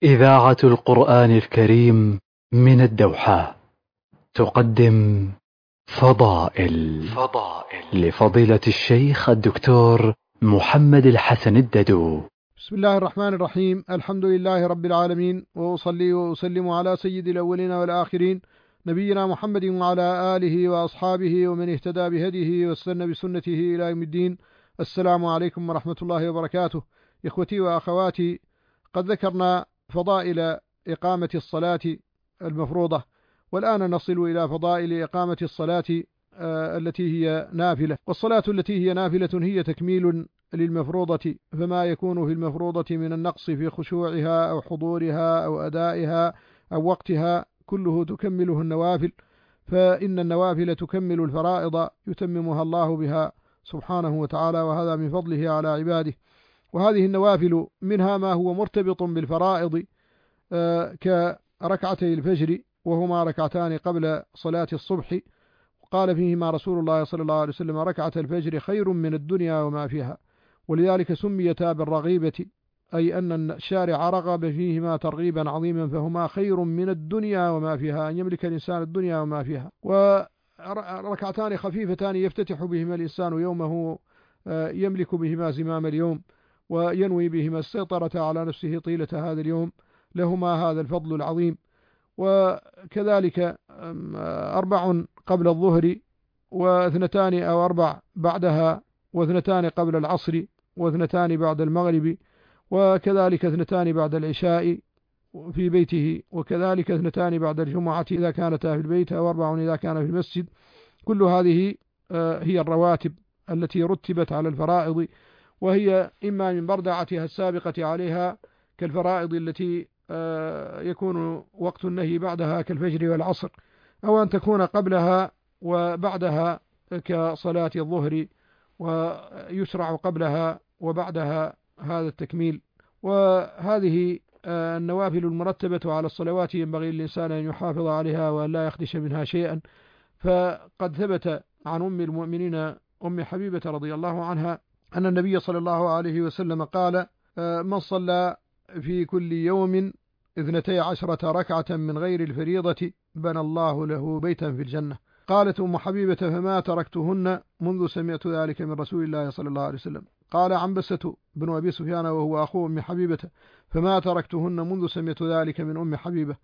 إذاعة القرآن الكريم من الدوحة تقدم فضائل لفضيلة الشيخ الدكتور محمد الحسن الددو. بسم الله الرحمن الرحيم. الحمد لله رب العالمين، وأصلي وأسلم على سيد الأولين والآخرين نبينا محمد وعلى آله وأصحابه ومن اهتدى بهديه واستنى بسنته إلى يوم الدين. السلام عليكم ورحمة الله وبركاته. إخوتي وأخواتي، قد ذكرنا فضائل إقامة الصلاة المفروضة، والآن نصل إلى فضائل إقامة الصلاة التي هي نافلة. والصلاة التي هي نافلة هي تكميل للمفروضة، فما يكون في المفروضة من النقص في خشوعها أو حضورها أو أدائها أو وقتها كله تكمله النوافل، فإن النوافل تكمل الفرائض يتممها الله بها سبحانه وتعالى، وهذا من فضله على عباده. وهذه النوافل منها ما هو مرتبط بالفرائض كركعتي الفجر، وهما ركعتان قبل صلاة الصبح، قال فيهما رسول الله صلى الله عليه وسلم: ركعة الفجر خير من الدنيا وما فيها. ولذلك سميتا بالرغيبة، أي أن الشارع رغب فيهما ترغيبا عظيما، فهما خير من الدنيا وما فيها، أن يملك الإنسان الدنيا وما فيها. وركعتان خفيفتان يفتتح بهما الإنسان يومه، يملك بهما زمام اليوم وينوي بهما السيطرة على نفسه طيلة هذا اليوم، لهما هذا الفضل العظيم. وكذلك 4 قبل الظهر، و2 أو 4 بعدها، و2 قبل العصر، و2 بعد المغرب، وكذلك 2 بعد العشاء في بيته، وكذلك 2 بعد الجمعة إذا كانتا في البيت، أو 4 إذا كان في المسجد. كل هذه هي الرواتب التي رتبت على الفرائض، وهي إما من بردعتها السابقة عليها كالفرائض التي يكون وقت النهي بعدها كالفجر والعصر، أو أن تكون قبلها وبعدها كصلاة الظهر، ويشرع قبلها وبعدها هذا التكميل. وهذه النوافل المرتبة على الصلوات ينبغي للإنسان أن يحافظ عليها وأن لا يخدش منها شيئا. فقد ثبت عن أم المؤمنين أم حبيبة رضي الله عنها أن النبي صلى الله عليه وسلم قال: من صلى في كل يوم 12 ركعة من غير الفريضة بنى الله له بيتا في الجنة. قالت أم حبيبة: فما تركتهن منذ سمعت ذلك من رسول الله صلى الله عليه وسلم. قال عنبسة بن أبي سفيان وهو أخو أم حبيبة: فما تركتهن منذ سمعت ذلك من أم حبيبة.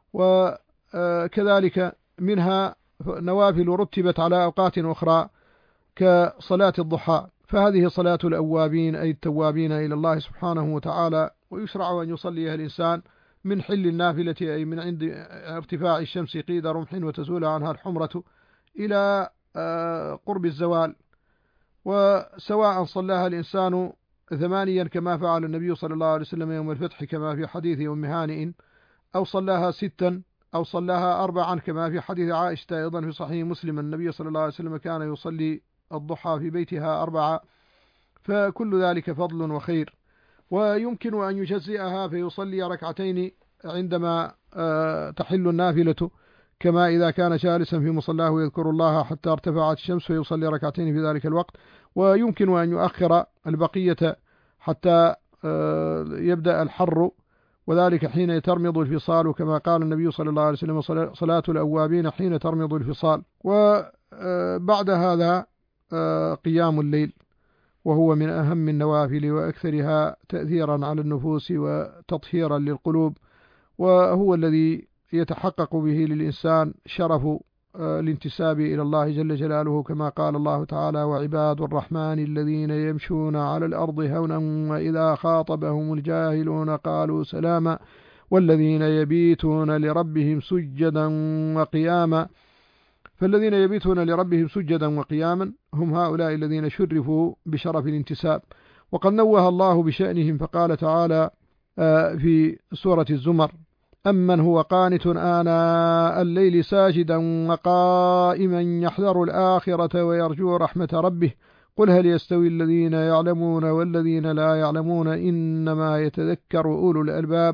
وكذلك منها نوافل رتبت على أوقات أخرى كصلاة الضحى، فهذه صلاة الأوابين أي التوابين إلى الله سبحانه وتعالى، ويشرع أن يصليها الإنسان من حل النافلة، أي من عند ارتفاع الشمس قيد رمح وتزول عنها الحمرة إلى قرب الزوال. وسواء صلاها الإنسان 8 كما فعل النبي صلى الله عليه وسلم يوم الفتح كما في حديث أم هانئ، أو صلاها 6، أو صلاها 4 كما في حديث عائشة أيضا في صحيح مسلم: النبي صلى الله عليه وسلم كان يصلي الضحى في بيتها 4. فكل ذلك فضل وخير. ويمكن أن يجزئها فيصلي 2 ركعتين عندما تحل النافلة، كما إذا كان جالسا في مصلاه يذكر الله حتى ارتفعت الشمس فيصلي 2 ركعتين في ذلك الوقت. ويمكن أن يؤخر البقية حتى يبدأ الحر، وذلك حين ترمض الفصال، كما قال النبي صلى الله عليه وسلم: صلاة الأوابين حين ترمض الفصال. وبعد هذا قيام الليل، وهو من أهم النوافل وأكثرها تأثيرا على النفوس وتطهيرا للقلوب، وهو الذي يتحقق به للإنسان شرف الانتساب إلى الله جل جلاله، كما قال الله تعالى: وعباد الرحمن الذين يمشون على الأرض هونا وإذا خاطبهم الجاهلون قالوا سلاما والذين يبيتون لربهم سجدا وقياما. فالذين يبيتون لربهم سجدا وقياما هم هؤلاء الذين شرفوا بشرف الانتساب. وقد نوه الله بشأنهم فقال تعالى في سورة الزمر: أمن هو قانت آناء الليل ساجدا وقائما يحذر الآخرة ويرجو رحمة ربه قل هل يستوي الذين يعلمون والذين لا يعلمون إنما يتذكر أولو الألباب.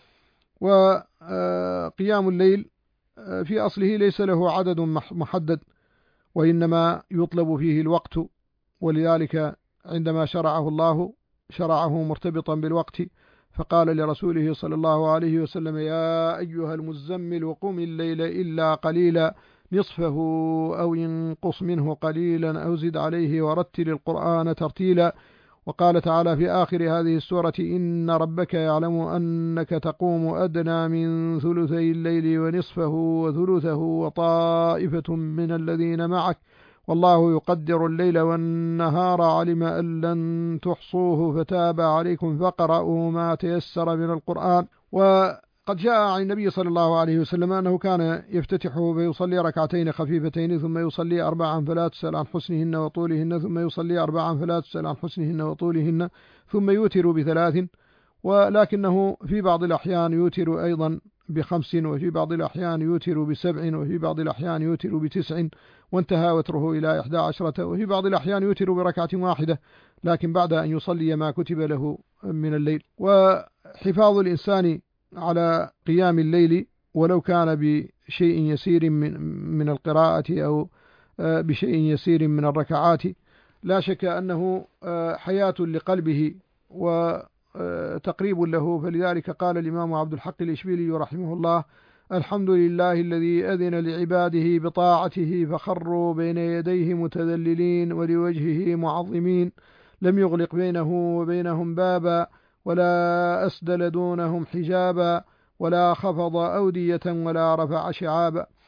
وقيام الليل في أصله ليس له عدد محدد، وإنما يطلب فيه الوقت، ولذلك عندما شرعه الله شرعه مرتبطا بالوقت، فقال لرسوله صلى الله عليه وسلم: يا أيها المزمل قم الليل إلا قليلا نصفه أو ينقص منه قليلا أو زد عليه ورتل القرآن ترتيلا. وقال تعالى في آخر هذه السورة: إن ربك يعلم أنك تقوم أدنى من ثلثي الليل ونصفه وثلثه وطائفة من الذين معك والله يقدر الليل والنهار علم أن لن تحصوه فتاب عليكم فقرأوا ما تيسر من القرآن. وقد جاء عن النبي صلى الله عليه وسلم أنه كان يفتتح فيصلي ركعتين خفيفتين ثم يصلي 4 فلا تسأل عن حسنهن وطولهن ثم يصلي 4 فلا تسأل عن حسنهن وطولهن ثم يوتر ب3 ولكنه في بعض الأحيان يوتر أيضا ب5 وفي بعض الأحيان يوتر ب7 وفي بعض الأحيان يوتر ب9 وانتهى وتره إلى 11 وفي بعض الأحيان يوتر بركعة واحدة لكن بعد أن يصلي ما كتب له من الليل. وحفاظ الإنسان على قيام الليل ولو كان بشيء يسير من القراءة أو بشيء يسير من الركعات لا شك أنه حياة لقلبه وتقريب له. فلذلك قال الإمام عبد الحق الإشبيلي رحمه الله: الحمد لله الذي أذن لعباده بطاعته فخروا بين يديه متذللين ولوجهه معظمين لم يغلق بينه وبينهم بابا ولا أسدل دونهم حجابا ولا خفض أودية ولا رفع شعابا.